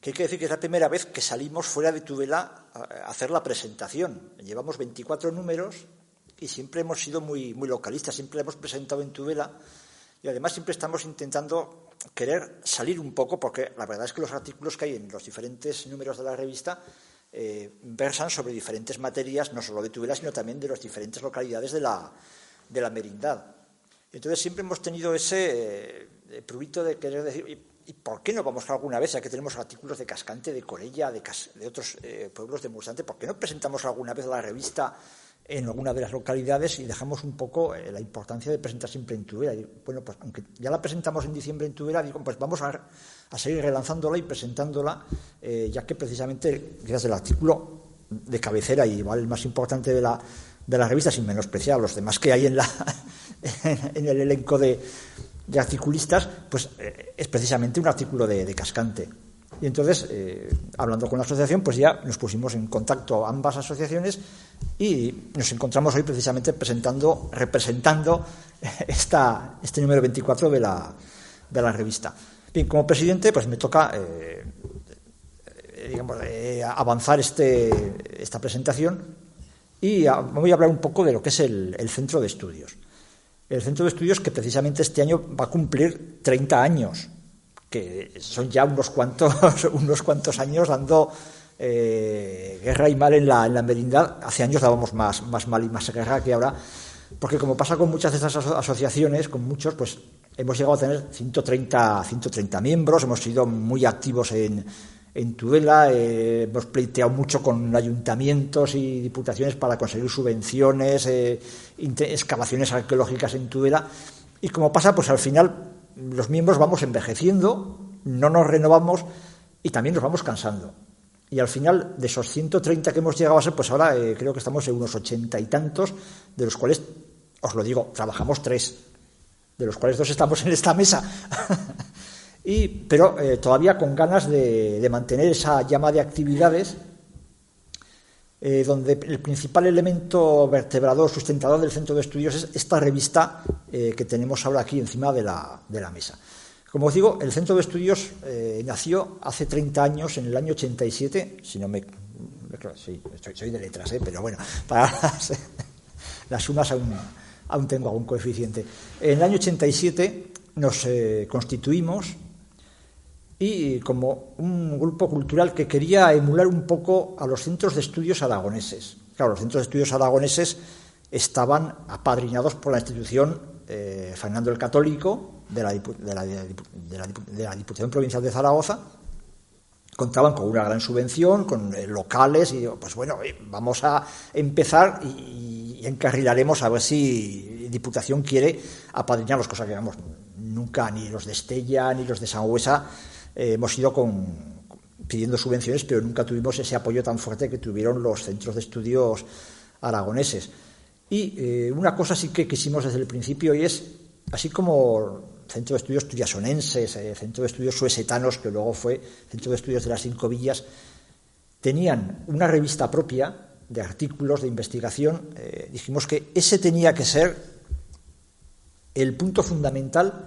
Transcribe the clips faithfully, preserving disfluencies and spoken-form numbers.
hay que decir que es la primera vez que salimos fuera de Tudela a hacer la presentación. Llevamos veinticuatro números y siempre hemos sido muy, muy localistas, siempre hemos presentado en Tudela y además siempre estamos intentando querer salir un poco, porque la verdad es que los artículos que hay en los diferentes números de la revista eh, versan sobre diferentes materias, no solo de Tudela, sino también de las diferentes localidades de la, de la merindad. Entonces siempre hemos tenido ese eh, prurito de querer decir, ¿y, ¿y por qué no vamos alguna vez, ya que tenemos artículos de Cascante, de Corella, de, Cas de otros eh, pueblos de Mulsante, ¿por qué no presentamos alguna vez la revista en alguna de las localidades y dejamos un poco eh, la importancia de presentar siempre en Tudela? Y, bueno, pues aunque ya la presentamos en diciembre en Tudela, digo, pues vamos a, a seguir relanzándola y presentándola, eh, ya que precisamente, gracias al artículo de cabecera y igual el más importante de la, de la revista, sin menospreciar los demás que hay en, la, en, en el elenco de, de articulistas, pues eh, es precisamente un artículo de, de Cascante. Y entonces, eh, hablando con la asociación, pues ya nos pusimos en contacto ambas asociaciones y nos encontramos hoy precisamente presentando, representando esta, este número veinticuatro de la, de la revista. Bien, como presidente, pues me toca eh, digamos, eh, avanzar este, esta presentación y a, voy a hablar un poco de lo que es el, el centro de estudios. El centro de estudios que precisamente este año va a cumplir treinta años, que son ya unos cuantos, unos cuantos años dando eh, guerra y mal en la, en la merindad. Hace años dábamos más, más mal y más guerra que ahora, porque como pasa con muchas de estas aso asociaciones, con muchos, pues hemos llegado a tener ciento treinta miembros, hemos sido muy activos en, en Tudela, eh, hemos pleiteado mucho con ayuntamientos y diputaciones para conseguir subvenciones, eh, excavaciones arqueológicas en Tudela, y como pasa, pues al final los miembros vamos envejeciendo, no nos renovamos y también nos vamos cansando. Y al final, de esos ciento treinta que hemos llegado a ser, pues ahora eh, creo que estamos en unos ochenta y tantos, de los cuales, os lo digo, trabajamos tres, de los cuales dos estamos en esta mesa. y, pero eh, todavía con ganas de, de mantener esa llama de actividades, eh, donde el principal elemento vertebrador, sustentador del centro de estudios es esta revista eh, que tenemos ahora aquí encima de la, de la mesa. Como os digo, el centro de estudios eh, nació hace treinta años, en el año ochenta y siete, si no me... Sí, soy, soy de letras, ¿eh? Pero bueno, para las, las sumas aún, aún tengo algún coeficiente. En el año ochenta y siete nos eh, constituimos y como un grupo cultural que quería emular un poco a los centros de estudios aragoneses. Claro, los centros de estudios aragoneses estaban apadrinados por la institución eh, Fernando el Católico de la, de, la, de, la, de la Diputación Provincial de Zaragoza. Contaban con una gran subvención, con eh, locales, y digo, pues bueno, eh, vamos a empezar y, y encarrilaremos a ver si Diputación quiere apadrinarlos, cosa que, vamos, nunca ni los de Estella ni los de Sangüesa Eh, hemos ido con, pidiendo subvenciones, pero nunca tuvimos ese apoyo tan fuerte que tuvieron los centros de estudios aragoneses. Y eh, una cosa sí que quisimos desde el principio, y es, así como centro de estudios tuyasonenses, eh, centro de estudios suesetanos, que luego fue centro de estudios de las Cinco Villas, tenían una revista propia de artículos de investigación, eh, dijimos que ese tenía que ser el punto fundamental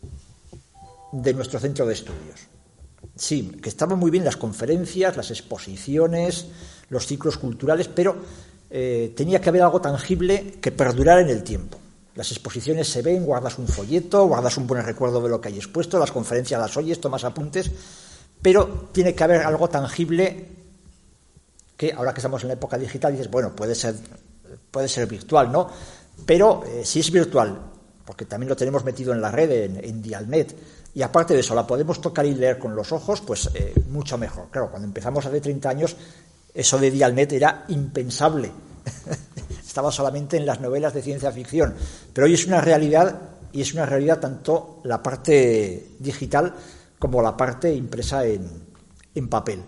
de nuestro centro de estudios. Sí, que estaban muy bien las conferencias, las exposiciones, los ciclos culturales, pero eh, tenía que haber algo tangible que perdurara en el tiempo. Las exposiciones se ven, guardas un folleto, guardas un buen recuerdo de lo que hay expuesto, las conferencias las oyes, tomas apuntes, pero tiene que haber algo tangible que, ahora que estamos en la época digital, dices, bueno, puede ser, puede ser virtual, ¿no? Pero eh, si es virtual, porque también lo tenemos metido en la red, en, en Dialnet, y aparte de eso, la podemos tocar y leer con los ojos, pues eh, mucho mejor. Claro, cuando empezamos hace treinta años, eso de Dialnet era impensable. Estaba solamente en las novelas de ciencia ficción. Pero hoy es una realidad, y es una realidad tanto la parte digital como la parte impresa en, en papel.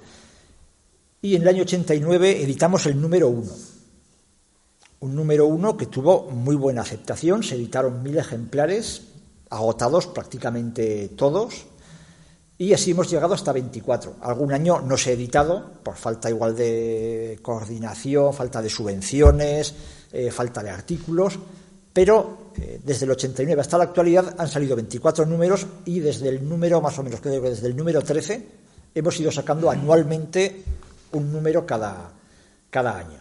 Y en el año ochenta y nueve editamos el número uno. Un número uno que tuvo muy buena aceptación, se editaron mil ejemplares, agotados prácticamente todos, y así hemos llegado hasta veinticuatro. Algún año no se ha editado por falta igual de coordinación, falta de subvenciones, eh, falta de artículos, pero eh, desde el ochenta y nueve hasta la actualidad han salido veinticuatro números, y desde el número, más o menos, creo que desde el número trece hemos ido sacando anualmente un número cada, cada año.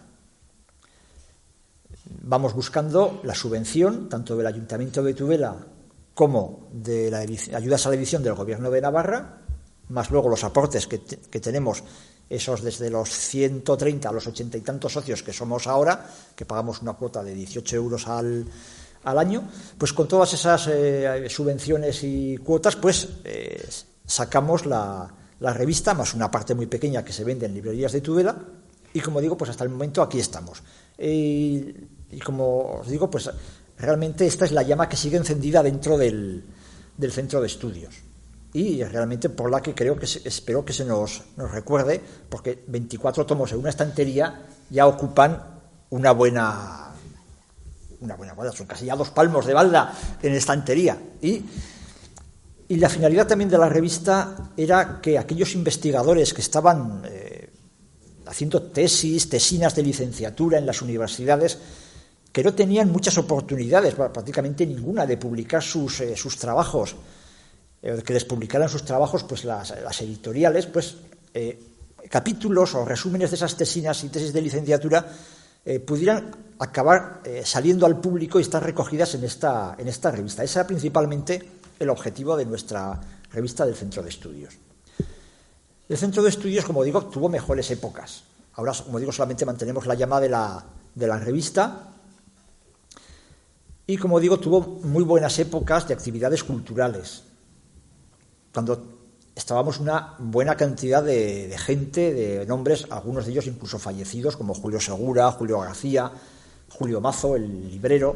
Vamos buscando la subvención, tanto del Ayuntamiento de Tudela como de las ayudas a la edición del Gobierno de Navarra, más luego los aportes que, te, que tenemos, esos desde los ciento treinta a los ochenta y tantos socios que somos ahora, que pagamos una cuota de dieciocho euros al, al año, pues con todas esas eh, subvenciones y cuotas, pues eh, sacamos la, la revista, más una parte muy pequeña que se vende en librerías de Tudela, y como digo, pues hasta el momento aquí estamos. Y, y como os digo, pues realmente esta es la llama que sigue encendida dentro del, del centro de estudios. Y realmente por la que creo que se, espero que se nos, nos recuerde, porque veinticuatro tomos en una estantería ya ocupan una buena, una buena balda, son casi ya dos palmos de balda en estantería. Y, y la finalidad también de la revista era que aquellos investigadores que estaban eh, haciendo tesis, tesinas de licenciatura en las universidades, que no tenían muchas oportunidades, prácticamente ninguna, de publicar sus, eh, sus trabajos, que les publicaran sus trabajos, pues las, las editoriales, pues eh, capítulos o resúmenes de esas tesinas y tesis de licenciatura eh, pudieran acabar eh, saliendo al público y estar recogidas en esta, en esta revista. Ese era principalmente el objetivo de nuestra revista del Centro de Estudios. El Centro de Estudios, como digo, tuvo mejores épocas. Ahora, como digo, solamente mantenemos la llama de la, de la revista y, como digo, tuvo muy buenas épocas de actividades culturales, cuando estábamos una buena cantidad de, de gente, de nombres, algunos de ellos incluso fallecidos, como Julio Segura, Julio García, Julio Mazo, el librero.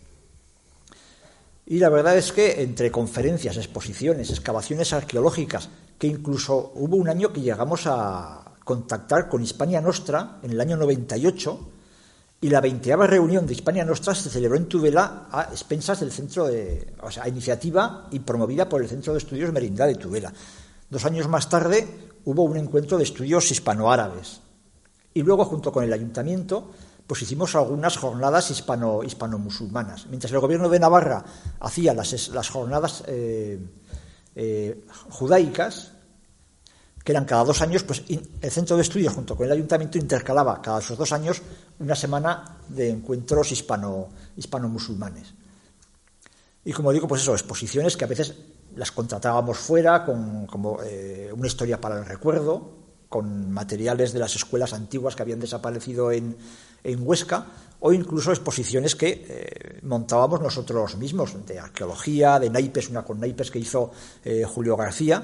Y la verdad es que entre conferencias, exposiciones, excavaciones arqueológicas, que incluso hubo un año que llegamos a contactar con Hispania Nostra, en el año noventa y ocho, y la veinteava reunión de Hispania Nostra se celebró en Tudela a expensas del centro de, o sea, a iniciativa y promovida por el Centro de Estudios Merindad de Tudela. Dos años más tarde hubo un encuentro de estudios hispanoárabes. Y luego, junto con el ayuntamiento, pues hicimos algunas jornadas hispano, hispano-musulmanas. Mientras el gobierno de Navarra hacía las, las jornadas eh, eh, judaicas, que eran cada dos años, pues el Centro de Estudios junto con el Ayuntamiento intercalaba cada esos dos años una semana de encuentros hispano, hispano-musulmanes. Y como digo, pues eso, exposiciones que a veces las contratábamos fuera, con como eh, una historia para el recuerdo, con materiales de las escuelas antiguas que habían desaparecido en, en Huesca, o incluso exposiciones que eh, montábamos nosotros mismos, de arqueología, de naipes, una con naipes que hizo eh, Julio García.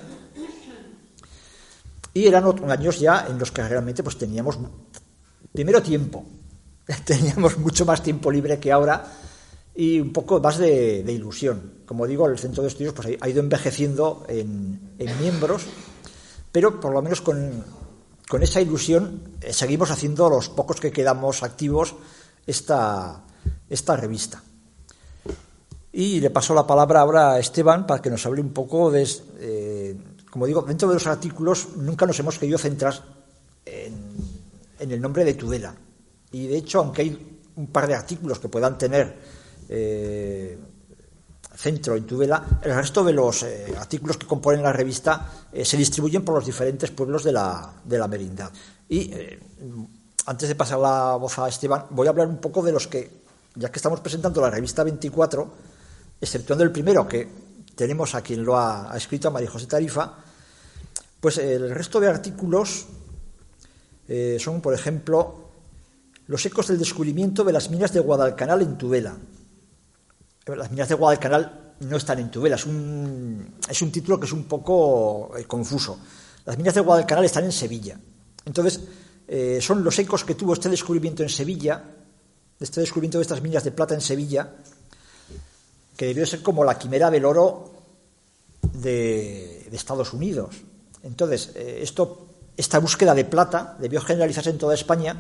Y eran años ya en los que realmente pues teníamos, primero, tiempo, teníamos mucho más tiempo libre que ahora y un poco más de, de ilusión. Como digo, el Centro de Estudios pues, ha ido envejeciendo en, en miembros, pero por lo menos con, con esa ilusión eh, seguimos haciendo, los pocos que quedamos activos, esta, esta revista. Y le paso la palabra ahora a Esteban para que nos hable un poco de... Eh, Como digo, dentro de los artículos nunca nos hemos querido centrar en, en el nombre de Tudela. Y de hecho, aunque hay un par de artículos que puedan tener eh, centro en Tudela, el resto de los eh, artículos que componen la revista eh, se distribuyen por los diferentes pueblos de la, de la merindad. Y eh, antes de pasar la voz a Esteban, voy a hablar un poco de los que, ya que estamos presentando la revista veinticuatro, exceptuando el primero, que tenemos a quien lo ha, ha escrito, a María José Tarifa, pues el resto de artículos eh, son, por ejemplo, los ecos del descubrimiento de las minas de Guadalcanal en Tudela. Las minas de Guadalcanal no están en Tudela, es un, es un título que es un poco eh, confuso. Las minas de Guadalcanal están en Sevilla. Entonces, eh, son los ecos que tuvo este descubrimiento en Sevilla, este descubrimiento de estas minas de plata en Sevilla, que debió ser como la quimera del oro de, de Estados Unidos. Entonces, eh, esto, esta búsqueda de plata debió generalizarse en toda España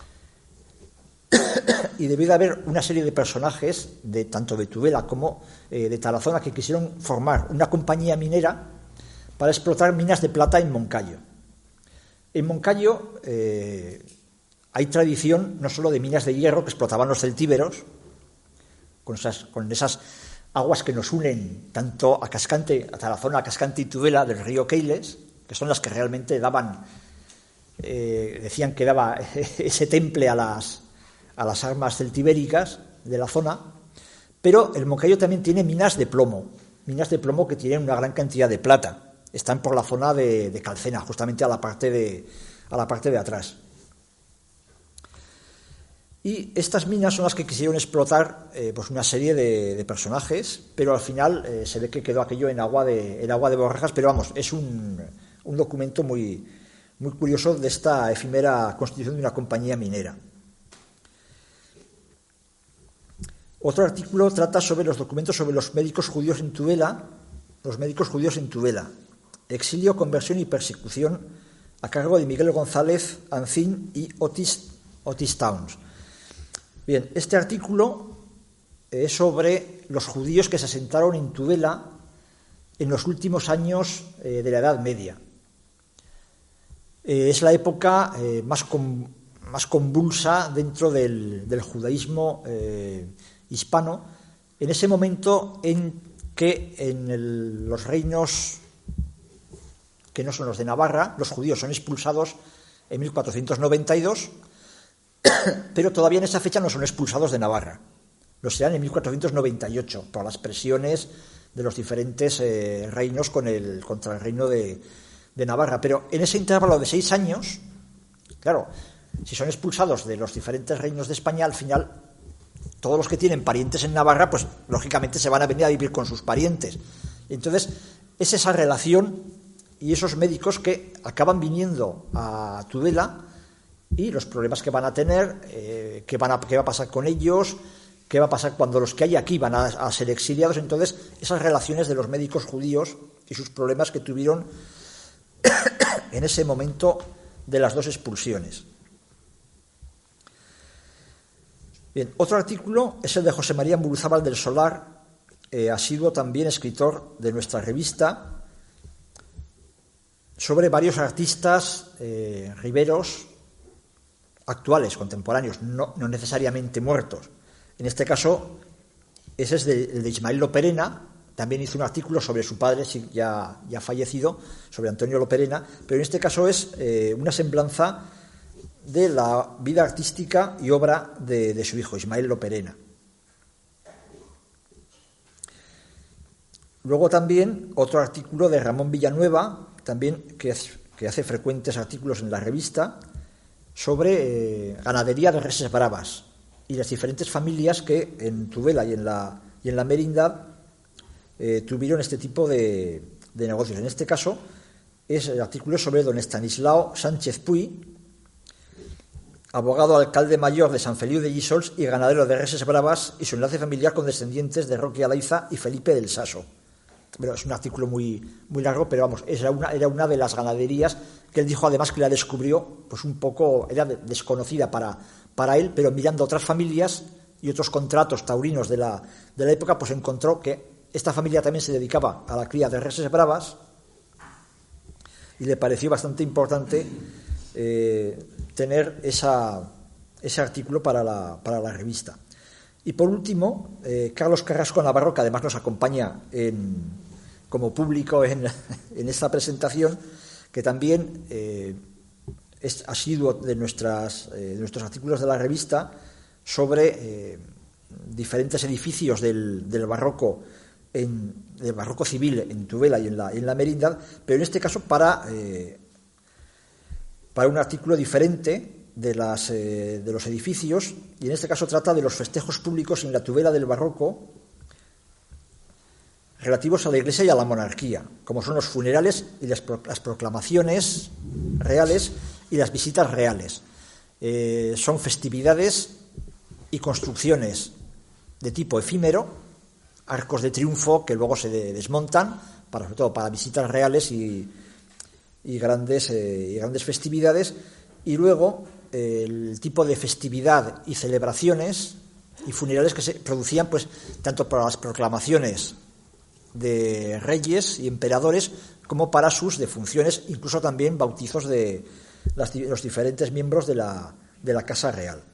y debió de haber una serie de personajes, de tanto de Tudela como eh, de Tarazona, que quisieron formar una compañía minera para explotar minas de plata en Moncayo. En Moncayo eh, hay tradición no solo de minas de hierro que explotaban los celtíberos, con esas, con esas aguas que nos unen tanto a Cascante, a Tarazona, a Cascante y Tudela del río Keiles, que son las que realmente daban, eh, decían que daba ese temple a las, a las armas celtibéricas de la zona, pero el Moncayo también tiene minas de plomo, minas de plomo que tienen una gran cantidad de plata, están por la zona de, de Calcena, justamente a la parte de, a la parte de atrás. Y estas minas son las que quisieron explotar eh, pues una serie de, de personajes, pero al final eh, se ve que quedó aquello en agua de, en agua de borrajas, pero vamos, es un, un documento muy, muy curioso de esta efímera constitución de una compañía minera. Otro artículo trata sobre los documentos sobre los médicos judíos en Tudela, los médicos judíos en Tudela, exilio, conversión y persecución, a cargo de Miguel González Ancín y Otis, Otis Towns. Bien, este artículo es sobre los judíos que se asentaron en Tudela en los últimos años eh, de la Edad Media. Eh, es la época eh, más, con, más convulsa dentro del, del judaísmo eh, hispano, en ese momento en que en el, los reinos que no son los de Navarra, los judíos son expulsados en mil cuatrocientos noventa y dos, pero todavía en esa fecha no son expulsados de Navarra. Lo serán en mil cuatrocientos noventa y ocho, por las presiones de los diferentes eh, reinos con el, contra el reino de, de Navarra. Pero en ese intervalo de seis años, claro, si son expulsados de los diferentes reinos de España, al final todos los que tienen parientes en Navarra, pues lógicamente se van a venir a vivir con sus parientes. Entonces, es esa relación y esos médicos que acaban viniendo a Tudela y los problemas que van a tener, eh, qué, van a, qué va a pasar con ellos, qué va a pasar cuando los que hay aquí van a, a ser exiliados. Entonces, esas relaciones de los médicos judíos y sus problemas que tuvieron en ese momento de las dos expulsiones. Bien, otro artículo es el de José María Muruzábal del Solar, eh, asiduo también escritor de nuestra revista, sobre varios artistas eh, riberos actuales, contemporáneos, no, no necesariamente muertos. En este caso, ese es de, el de Ismael Loperena. También hizo un artículo sobre su padre, ya, ya fallecido, sobre Antonio Loperena, pero en este caso es eh, una semblanza de la vida artística y obra de, de su hijo, Ismael Loperena. Luego también otro artículo de Ramón Villanueva, también que, que hace frecuentes artículos en la revista, sobre eh, ganadería de reses bravas y las diferentes familias que en Tudela y en la, y en la Merindad eh, tuvieron este tipo de, de negocios. En este caso es el artículo sobre don Estanislao Sánchez Puy, abogado alcalde mayor de San Feliu de Guíxols y ganadero de reses bravas, y su enlace familiar con descendientes de Roque Alaiza y Felipe del Saso. Bueno, es un artículo muy, muy largo, pero vamos, era una, era una de las ganaderías que él dijo además que la descubrió, pues un poco, era desconocida para, para él, pero mirando otras familias y otros contratos taurinos de la, de la época, pues encontró que esta familia también se dedicaba a la cría de reses bravas y le pareció bastante importante eh, tener esa, ese artículo para la, para la revista. Y por último, eh, Carlos Carrasco Navarro, que además nos acompaña en, como público en, en esta presentación, que también eh, es asiduo de, nuestras, eh, de nuestros artículos de la revista sobre eh, diferentes edificios del, del barroco en, del barroco civil en Tudela y en la, en la Merindad, pero en este caso para, eh, para un artículo diferente de, las, eh, de los edificios, y en este caso trata de los festejos públicos en la Tudela del barroco relativos a la Iglesia y a la monarquía, como son los funerales y las, pro, las proclamaciones reales y las visitas reales. Eh, son festividades y construcciones de tipo efímero, arcos de triunfo que luego se de, desmontan, para, sobre todo para visitas reales y, y, grandes, eh, y grandes festividades, y luego eh, el tipo de festividad y celebraciones y funerales que se producían pues tanto para las proclamaciones de reyes y emperadores como para sus defunciones, incluso también bautizos de las, los diferentes miembros de la, de la Casa Real.